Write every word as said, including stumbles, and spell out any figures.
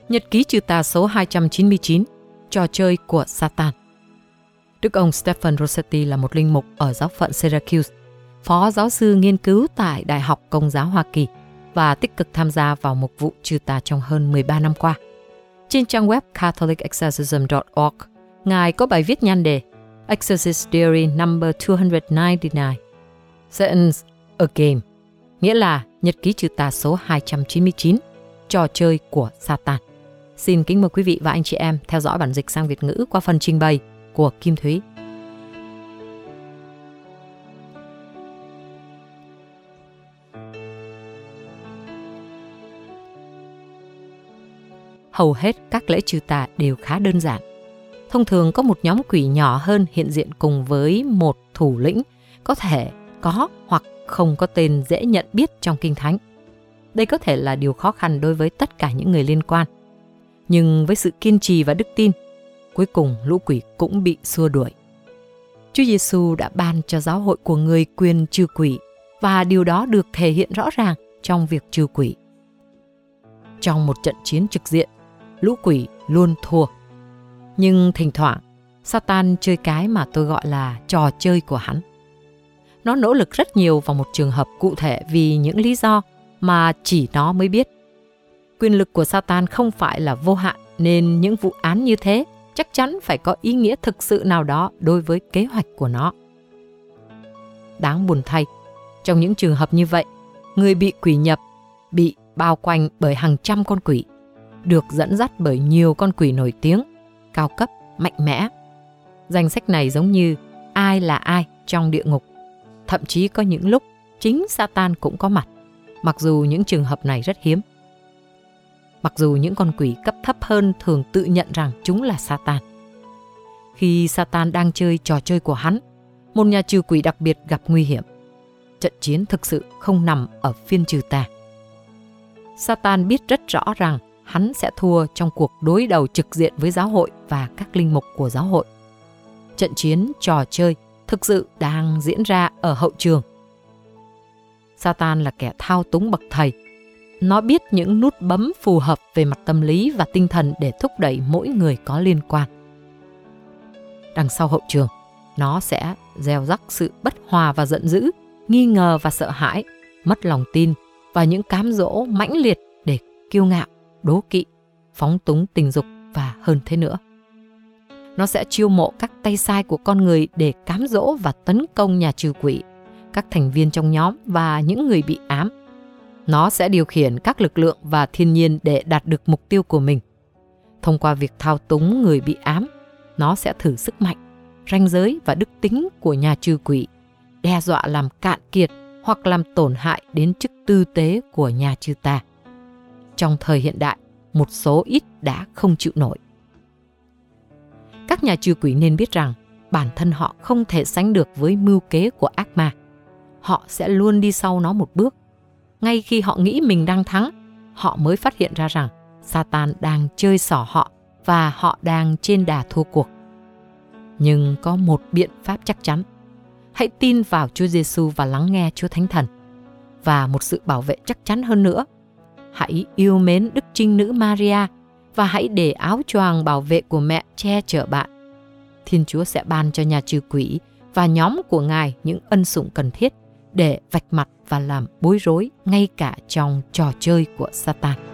Nhật ký trừ tà số hai trăm chín mươi chín, trò chơi của Satan. Đức ông Stephen Rossetti là một linh mục ở giáo phận Syracuse, phó giáo sư nghiên cứu tại Đại học Công giáo Hoa Kỳ và tích cực tham gia vào mục vụ trừ tà trong hơn mười ba năm qua. Trên trang web catholic exorcism dot org, Ngài có bài viết nhan đề Exorcist Diary number two hundred ninety-nine, Satan's a Game, nghĩa là nhật ký trừ tà số hai trăm chín mươi chín, trò chơi của Satan. Xin kính mời quý vị và anh chị em theo dõi bản dịch sang Việt ngữ qua phần trình bày của Kim Thúy. Hầu hết các lễ trừ tà đều khá đơn giản. Thông thường có một nhóm quỷ nhỏ hơn hiện diện cùng với một thủ lĩnh, có thể có hoặc không có tên dễ nhận biết trong Kinh Thánh. Đây có thể là điều khó khăn đối với tất cả những người liên quan. Nhưng với sự kiên trì và đức tin, cuối cùng lũ quỷ cũng bị xua đuổi. Chúa Giêsu đã ban cho giáo hội của người quyền trừ quỷ, và điều đó được thể hiện rõ ràng trong việc trừ quỷ. Trong một trận chiến trực diện, lũ quỷ luôn thua. Nhưng thỉnh thoảng, Satan chơi cái mà tôi gọi là trò chơi của hắn. Nó nỗ lực rất nhiều vào một trường hợp cụ thể vì những lý do mà chỉ nó mới biết. Quyền lực của Satan không phải là vô hạn, nên những vụ án như thế chắc chắn phải có ý nghĩa thực sự nào đó đối với kế hoạch của nó. Đáng buồn thay, trong những trường hợp như vậy, người bị quỷ nhập bị bao quanh bởi hàng trăm con quỷ, được dẫn dắt bởi nhiều con quỷ nổi tiếng, cao cấp, mạnh mẽ. Danh sách này giống như ai là ai trong địa ngục. Thậm chí có những lúc chính Satan cũng có mặt, mặc dù những trường hợp này rất hiếm. Mặc dù những con quỷ cấp thấp hơn thường tự nhận rằng chúng là Satan. Khi Satan đang chơi trò chơi của hắn, một nhà trừ quỷ đặc biệt gặp nguy hiểm. Trận chiến thực sự không nằm ở phiên trừ tà. Satan biết rất rõ rằng hắn sẽ thua trong cuộc đối đầu trực diện với giáo hội và các linh mục của giáo hội. Trận chiến trò chơi thực sự đang diễn ra ở hậu trường. Satan là kẻ thao túng bậc thầy. Nó biết những nút bấm phù hợp về mặt tâm lý và tinh thần để thúc đẩy mỗi người có liên quan. Đằng sau hậu trường, nó sẽ gieo rắc sự bất hòa và giận dữ, nghi ngờ và sợ hãi, mất lòng tin và những cám dỗ mãnh liệt để kiêu ngạo, đố kỵ, phóng túng tình dục và hơn thế nữa. Nó sẽ chiêu mộ các tay sai của con người để cám dỗ và tấn công nhà trừ quỷ, các thành viên trong nhóm và những người bị ám. Nó sẽ điều khiển các lực lượng và thiên nhiên để đạt được mục tiêu của mình. Thông qua việc thao túng người bị ám, nó sẽ thử sức mạnh, ranh giới và đức tính của nhà trừ quỷ, đe dọa làm cạn kiệt hoặc làm tổn hại đến chức tư tế của nhà trừ tà. Trong thời hiện đại, một số ít đã không chịu nổi. Các nhà trừ quỷ nên biết rằng bản thân họ không thể sánh được với mưu kế của ác ma. Họ sẽ luôn đi sau nó một bước. Ngay khi họ nghĩ mình đang thắng, họ mới phát hiện ra rằng Satan đang chơi xỏ họ và họ đang trên đà thua cuộc. Nhưng có một biện pháp chắc chắn. Hãy tin vào Chúa Giêsu và lắng nghe Chúa Thánh Thần. Và một sự bảo vệ chắc chắn hơn nữa. Hãy yêu mến Đức Trinh Nữ Maria và hãy để áo choàng bảo vệ của mẹ che chở bạn. Thiên Chúa sẽ ban cho nhà trừ quỷ và nhóm của Ngài những ân sủng cần thiết để vạch mặt và làm bối rối ngay cả trong trò chơi của Satan.